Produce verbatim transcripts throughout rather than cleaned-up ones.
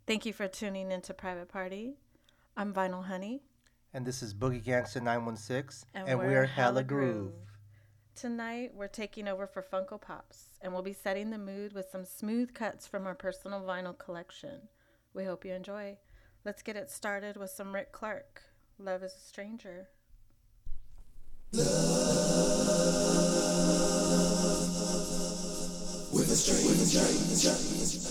Thank you for tuning into Private Party. I'm Vinyl Honey. And this is Boogie Gangster nine one six. And, and we're, we're Hella Hella Groove. Tonight, we're taking over for Funko Pops, and we'll be setting the mood with some smooth cuts from our personal vinyl collection. We hope you enjoy. Let's get it started with some Rick Clark. Love is a Stranger. Love with a stranger.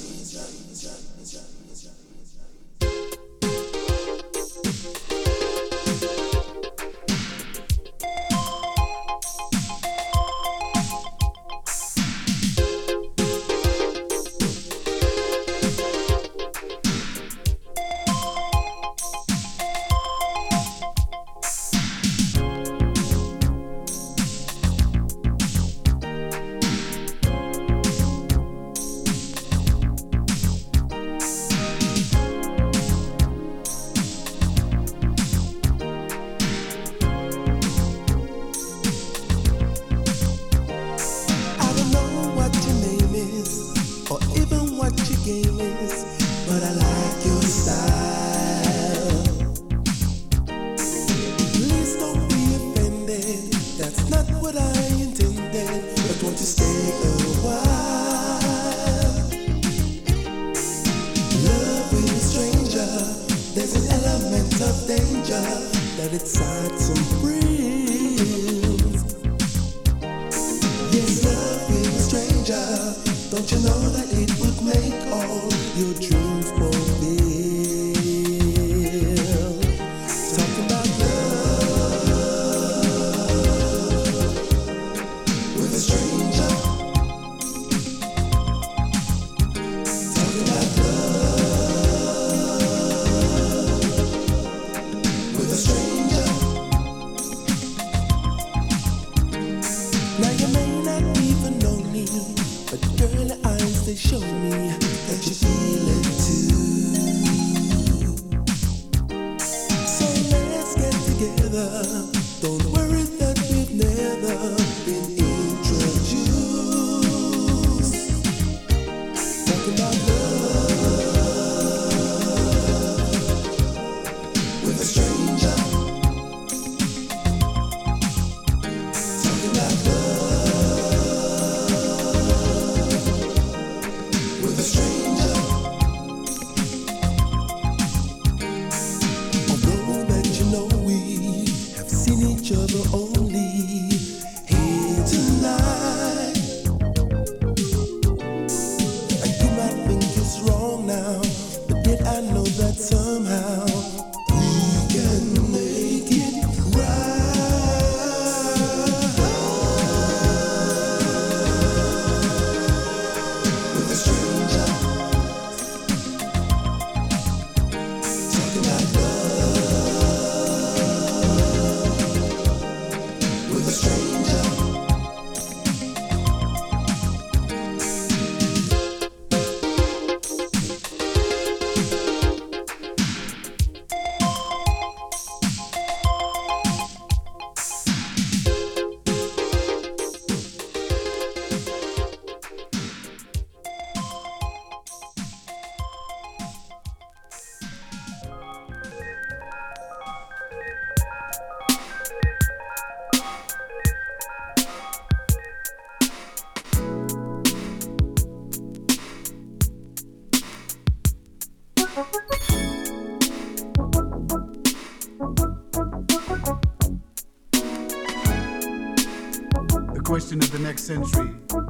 The question of the next century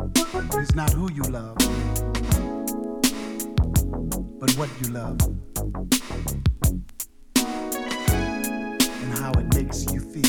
is not who you love, but what you love, and how it makes you feel.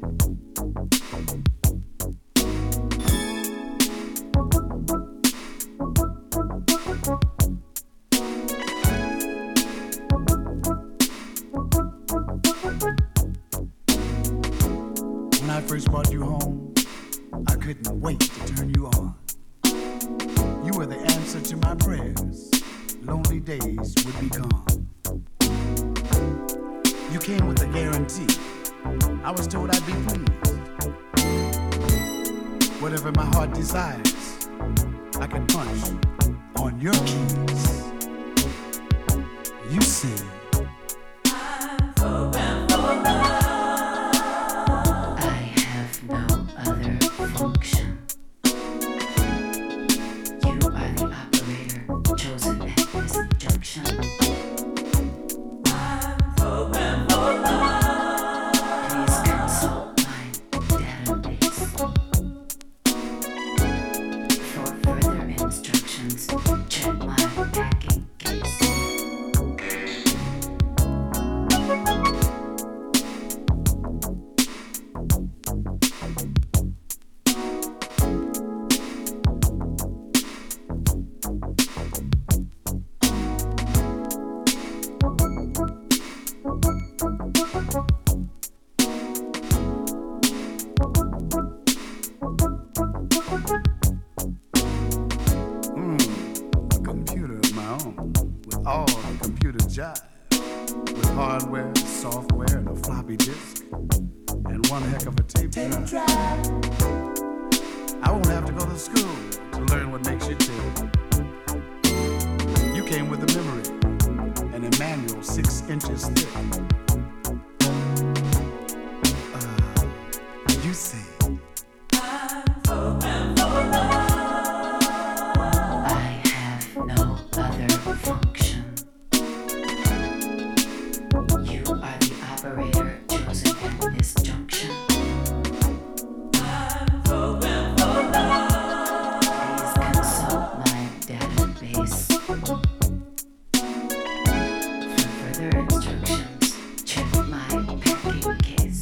When I first brought you home, I couldn't wait to turn you on. You were the answer to my prayers. Lonely days would be gone. You came with a guarantee. I was told I'd be pleased. Whatever my heart desires, I can punch on your keys. with all the computer jive, with hardware, software, and a floppy disk, and one heck of a tape drive. I won't have to go to school to learn what makes you tick. You came with a memory, and a manual six inches thick. Uh, you say, I have no other function. You are the operator chosen at this junction. Please consult my database. For further instructions, check my packing case.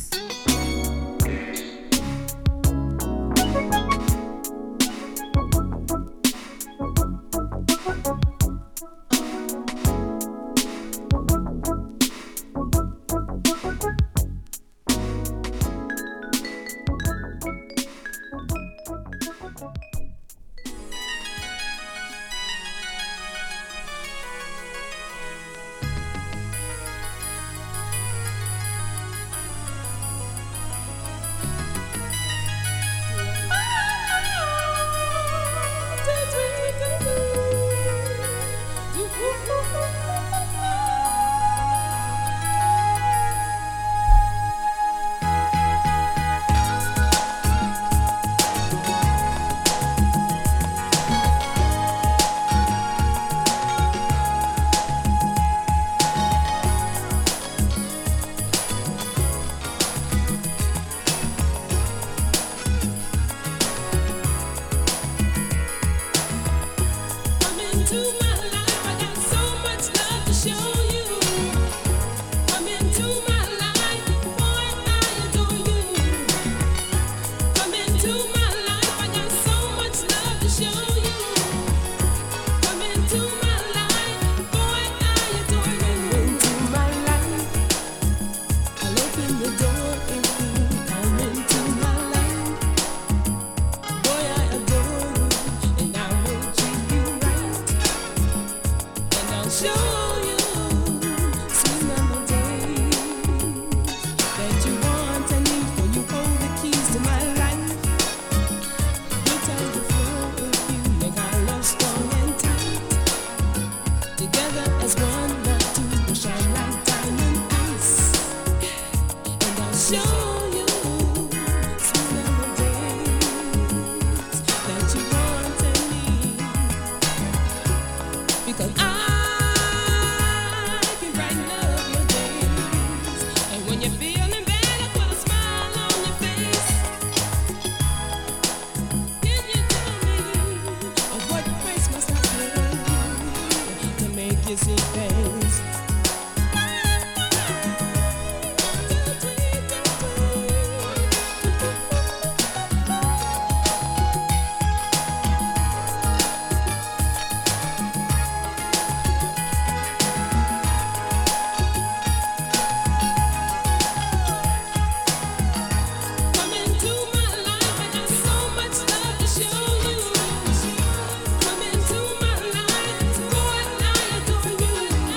Boy, I adore you.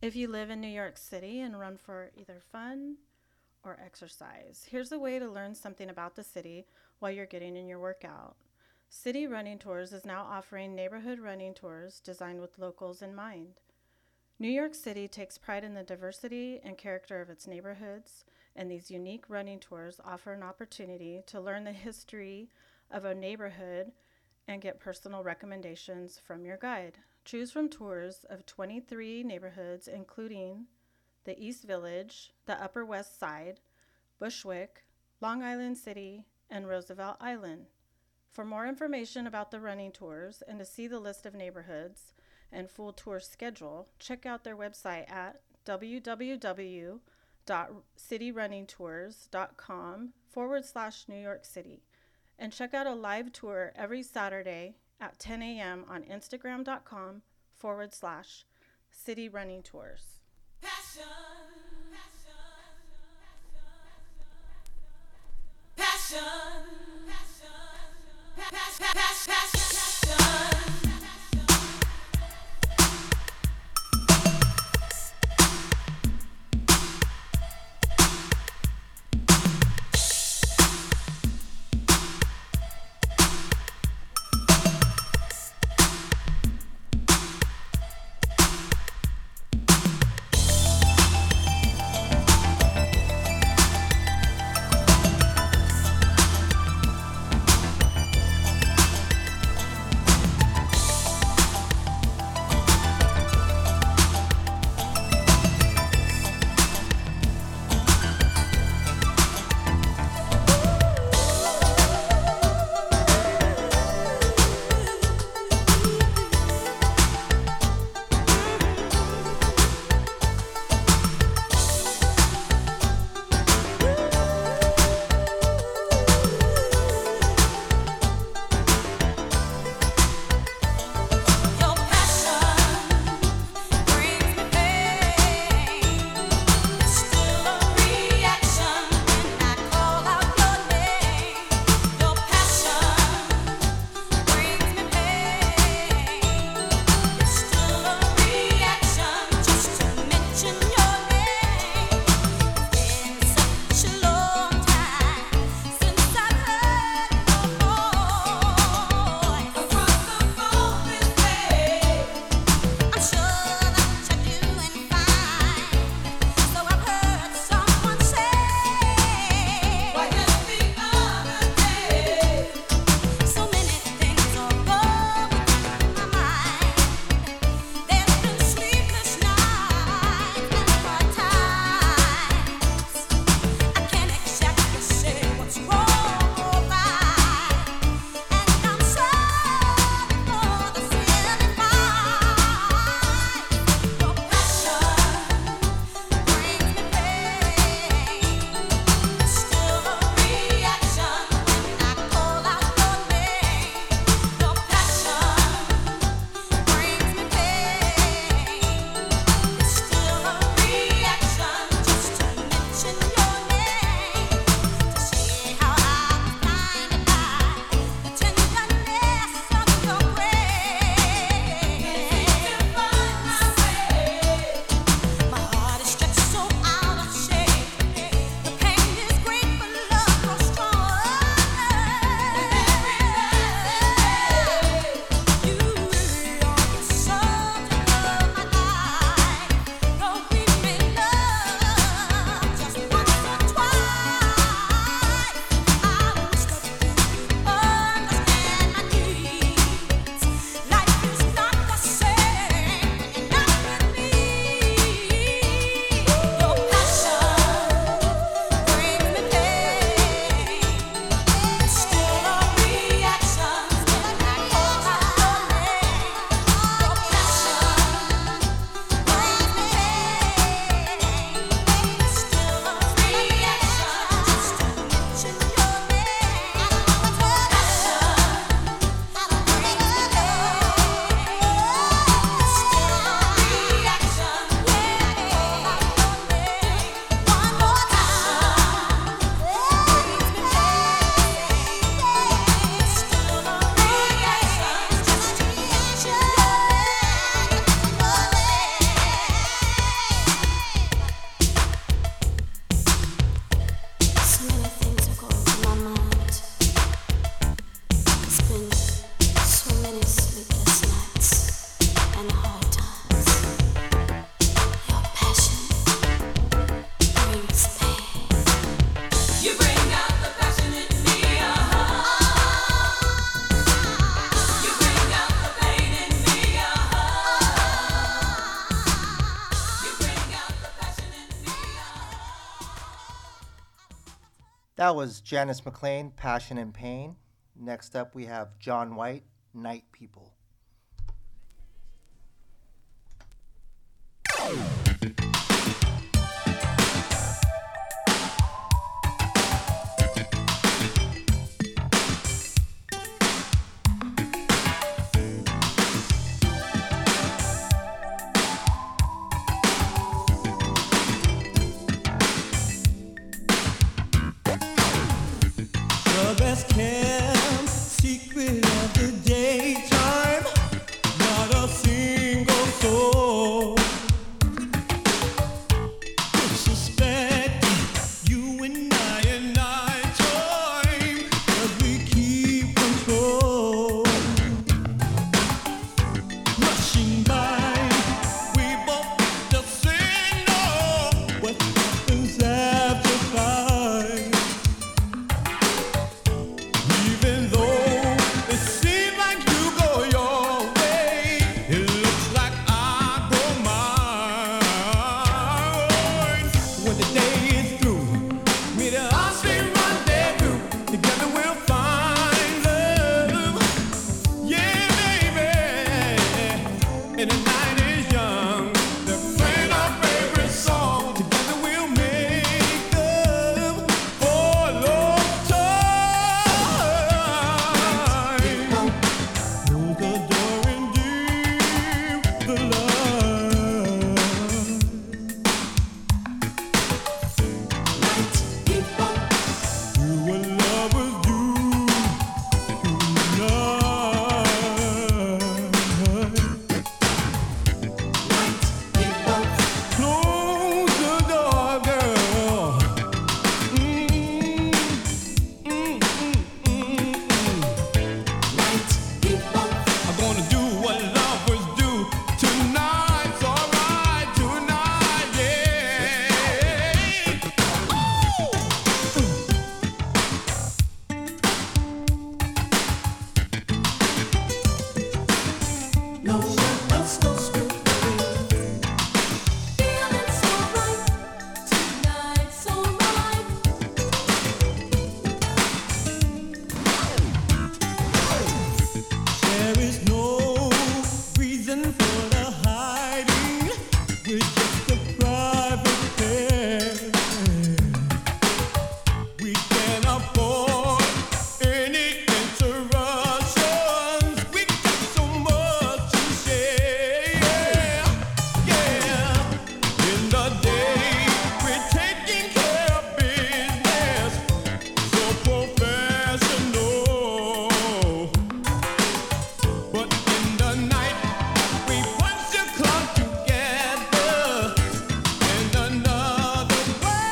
if you live in New York City and run for either fun or exercise, here's a way to learn something about the city while you're getting in your workout. City Running Tours is now offering neighborhood running tours designed with locals in mind. New York City takes pride in the diversity and character of its neighborhoods, and these unique running tours offer an opportunity to learn the history of a neighborhood and get personal recommendations from your guide. Choose from tours of twenty-three neighborhoods, including the East Village, the Upper West Side, Bushwick, Long Island City, and Roosevelt Island. For more information about the running tours and to see the list of neighborhoods and full tour schedule, check out their website at www.cityrunningtours.com forward slash New York City. And check out a live tour every Saturday at ten a.m. on Instagram.com forward slash City Running Tours. Passion, passion, passion, passion, passion, passion, passion. That was Janice McLean, Passion and Pain. Next up, we have John White, Night People. The best kept secret of the daytime, not a single soul could suspect you and I and I time, 'cause we keep control. Rushing by, we both just say no. What happens after five? Even though it seems like you go your way, it looks like I go mine. When the day is through, meet us in rendezvous. Together we'll find love. Yeah, baby. And the night is young. They're playing our favorite song. Together we'll make love for a long time. Close the door and dim the light. Do what lovers do tonight. Close the door, girl. Mm, mm, mm, mm. I'm gonna do what lovers do tonight. It's alright tonight, yeah. No one else knows me. Feeling so right, tonight so right. There is no reason for the hiding. We're just a private pair. We can't afford any interruptions. We got so much to share. Yeah. In the day, we're taking care of business. So professional. But in the night, we punch the clock together in another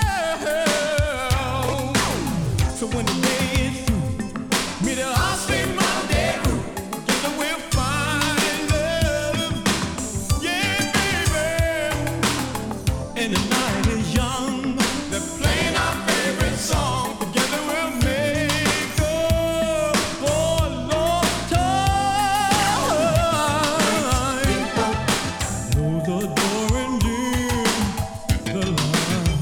world. So when the day is through, meet us in rendezvous. Together we'll find love. Yeah, baby. And the night is young. They're playing our favorite song. Together we'll make up for a long time. Close the door and dim the light.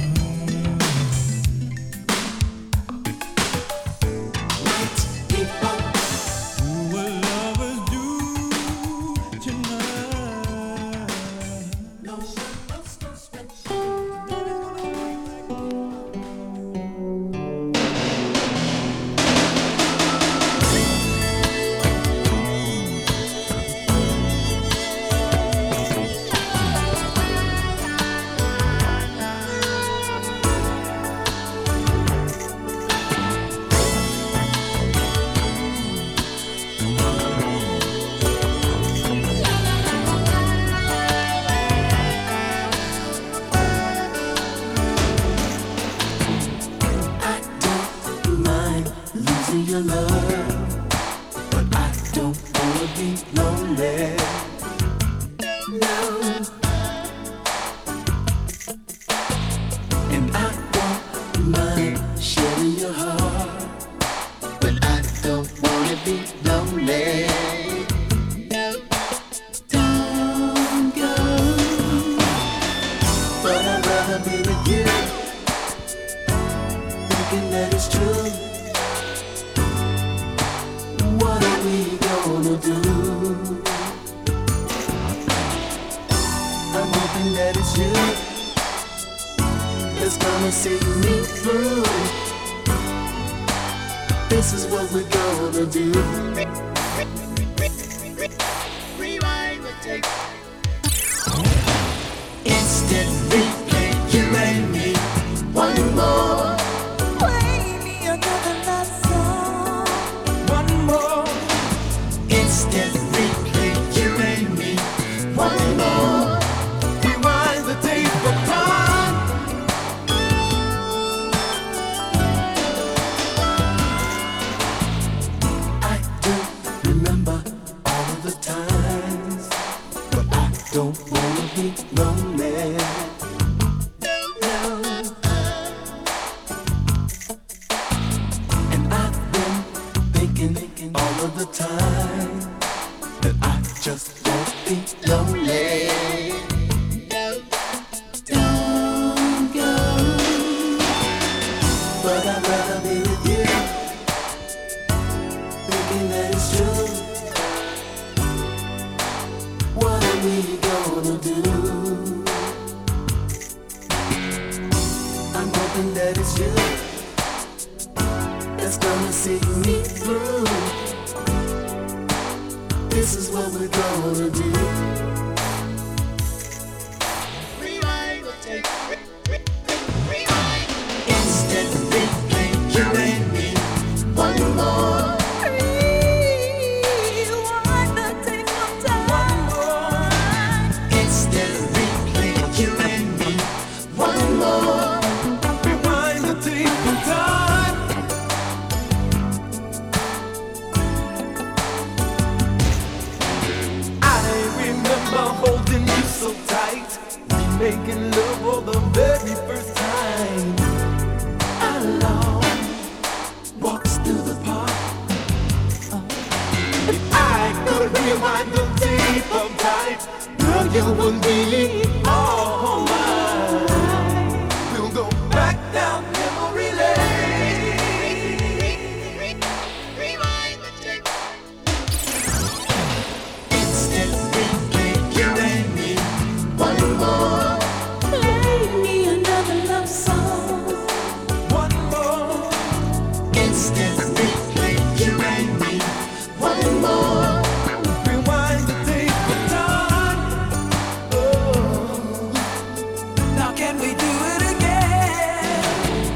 Do what lovers do tonight. No one else knows me. I don't mind losing your love, but I don't wanna be lonely. No. And I don't mind sharing your heart, but I don't wanna be lonely. Don't go, but I'd rather be with you. Thinking that it's true. What are we gonna do? I'm hoping that it's you that's gonna see me through. This is what we're gonna do. Rewind the tape. Instant replay, you and me. One more. Play me another love song. One more. Instant replay, you and me. One more. Rewind the tape of time. I don't remember all of the times, but I don't wanna be lonely. No. And I've been thinking, thinking all of the time that I just won't be lonely. Don't go, but I'd rather be with you, thinking that it's true. What are we gonna do? I'm hoping that it's you that's gonna see me through. This is what we're gonna do. Rewind the tape. Instant replay, you and me. One more. Rewind the tape of One time. more. Instant replay, you and me. One more. Rewind the tape of time. I remember holding you so tight, we making love for the very first time. Alone, walks through the park. If I could rewind the tape of time, girl, you would be all mine. We'll go back down memory lane. Rewind the tape. Instant replay, you and me. One more. Play me another love song. One more. Instant replay, you and me. One more. Rewind the tape of time. Oh. Now can we do it again?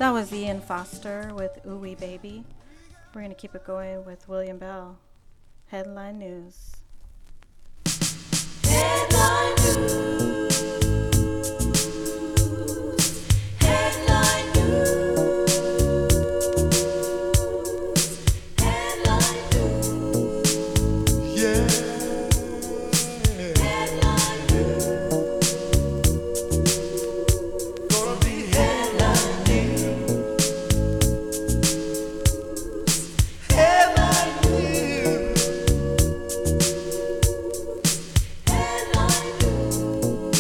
That was Ian Foster with Ooh Wee Baby. We're going to keep it going with William Bell. Headline News. Headline news. Headline news. Headline news. Yeah. Headline news. Gonna be headline news. Headline news. Headline news.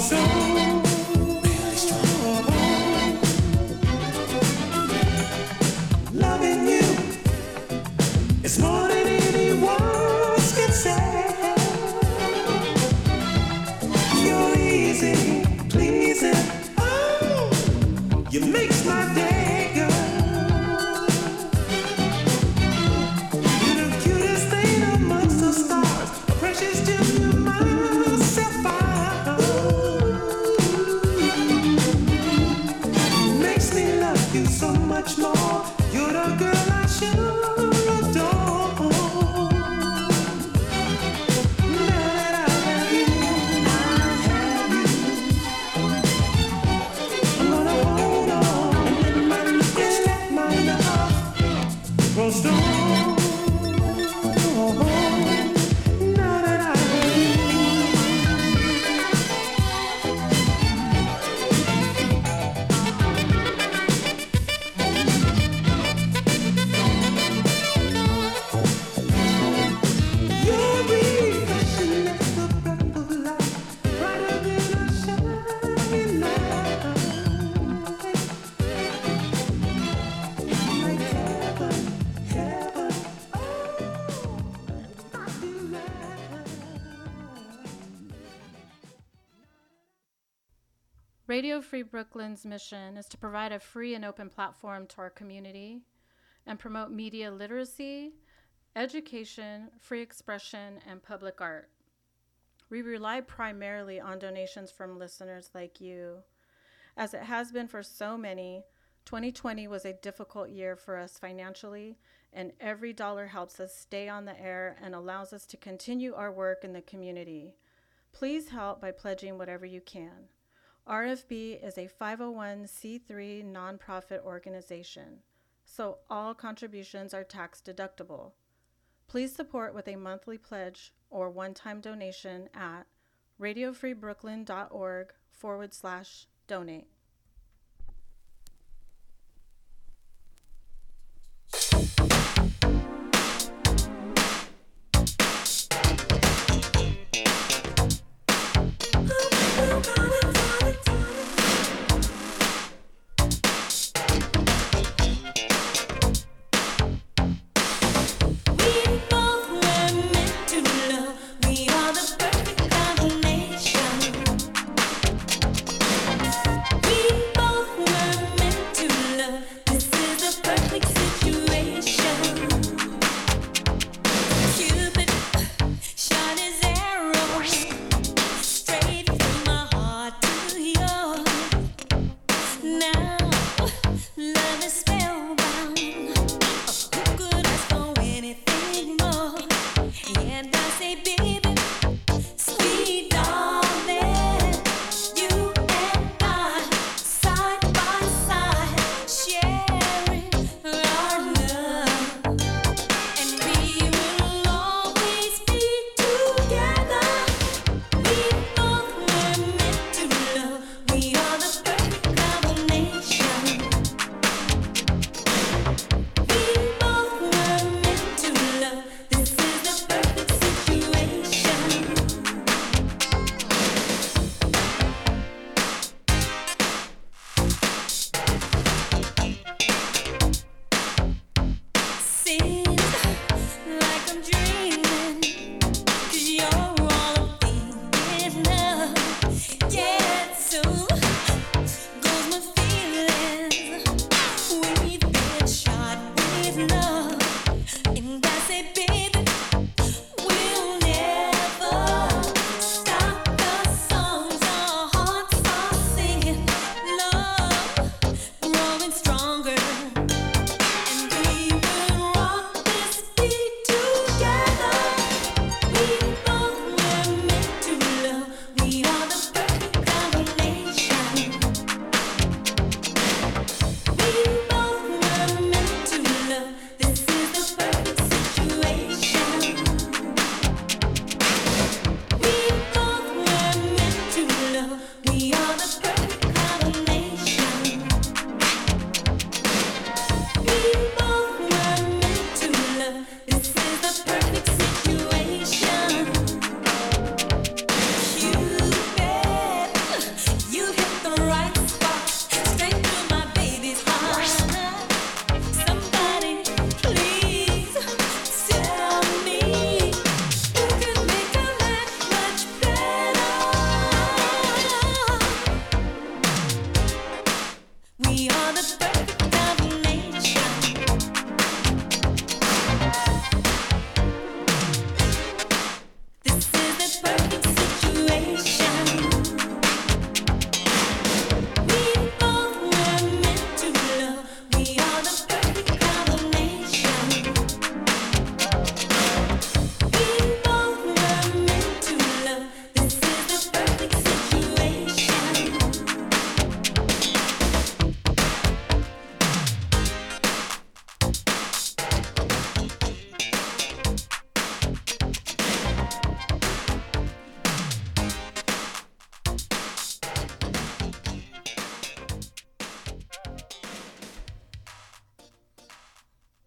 strong, really strong. Loving you is more than any words can say. You're easy, pleasing. Oh, you makes my day, girl. You're the cutest thing amongst the stars, a precious gem to my sapphire. Makes me love you so much more. You're the girl I should adore. Now that I have you, I have you. I'm gonna hold on and let my love, let my love grow strong. Now that I have you. You're refreshing like the breath of life, brighter than a shining light. Like heaven, heaven, oh, I feel like. Radio Free Brooklyn's mission is to provide a free and open platform to our community and promote media literacy, education, free expression, and public art. We rely primarily on donations from listeners like you. As it has been for so many, twenty twenty was a difficult year for us financially, and every dollar helps us stay on the air and allows us to continue our work in the community. Please help by pledging whatever you can. R F B is a five oh one c three nonprofit organization, so all contributions are tax deductible. Please support with a monthly pledge or one-time donation at radiofreebrooklyn.org forward slash donate. We both were meant to love. We are the perfect combination. We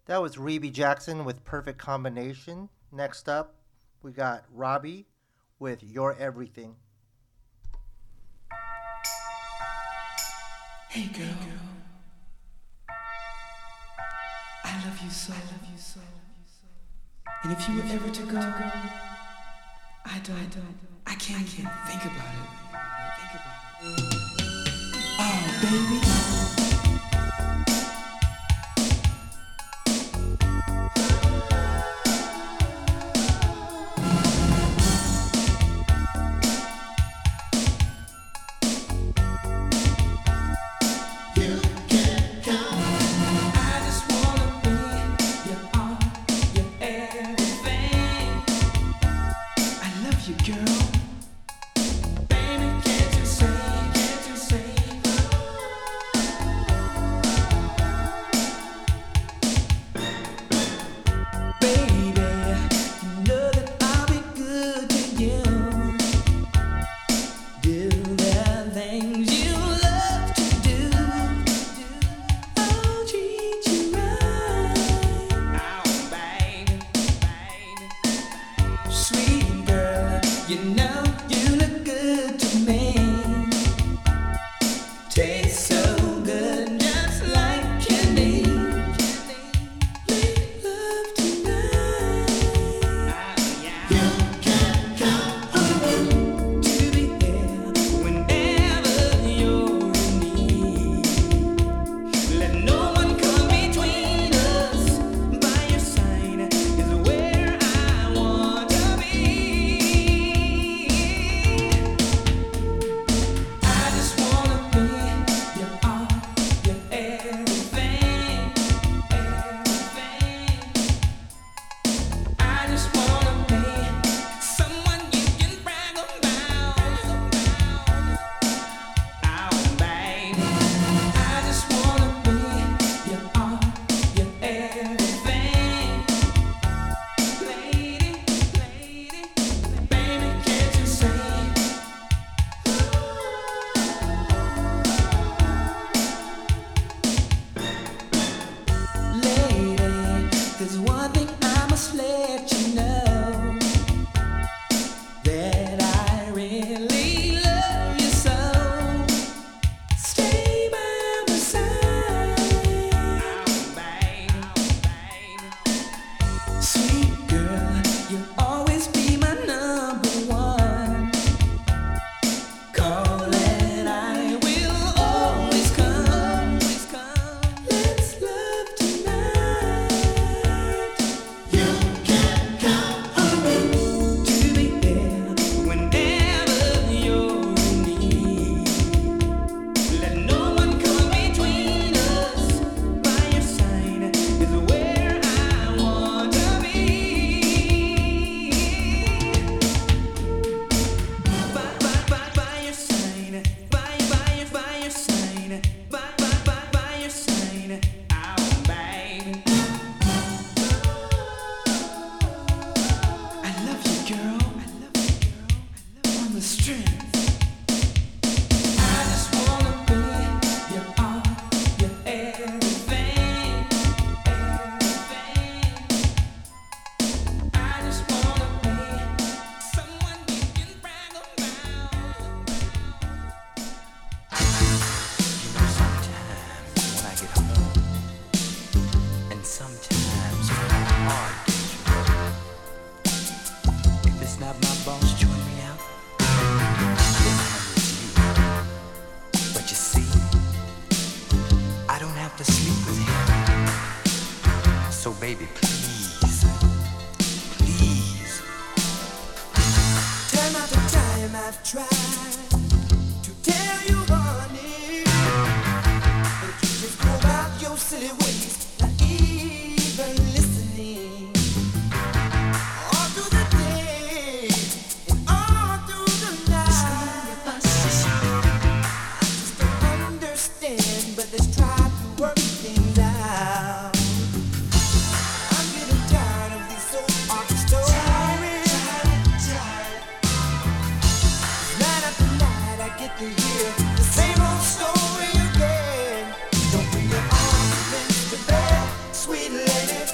That was Reby Jackson with Perfect Combination. Next up, we got Robbie with Your Everything. Hey girl, I love you so, I love you so. And if you were ever to go, I don't, I don't, I can't, can't think about it. Think about it. Oh, baby. baby, please, please. Time after time I've tried to tell you, honey, but you just go about your silly ways, not even listening. All through the day and all through the night, I just don't understand, but let's try to work things out. I'm getting tired of these soap-opera stories. Night after night I get to hear the same old story again. Don't bring your arguments to bear, sweet lady.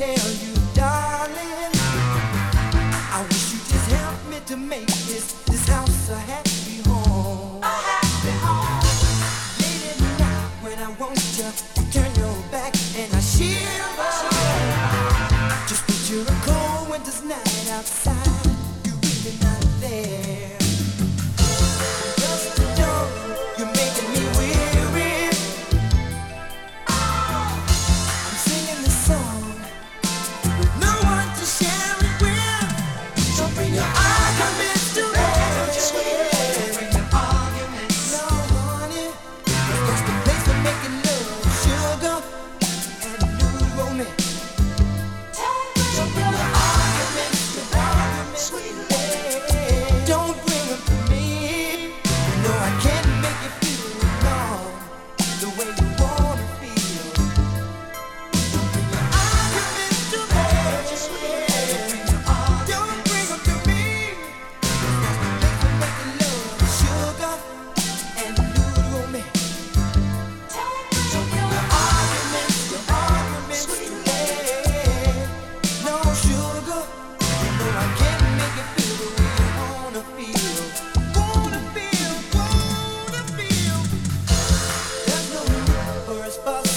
tell you, darling, I wish you just help me to make this this house a happy home. A happy home. Late at night when I want you, you turn your back and I shiver. Just picture a cold winter's night outside. You're really not there. Just to know you're making me weary. I'm singing this song with no one to share it with. Don't bring your arguments to me. Don't bring your arguments. No, honey, that's the place for making love, sugar and new romance. Don't bring your arguments, your arguments, sweet lady. Don't bring them to me. No, I can't make you feel wrong the way you wanna feel. Don't bring your arguments to me. Don't bring them to me. That's the place for making love, sugar and new romance. Don't bring your arguments, your arguments, sweet lady. No sugar, no, I can't make you feel the way you wanna feel. Wanna feel, wanna feel. There's no need for us fuss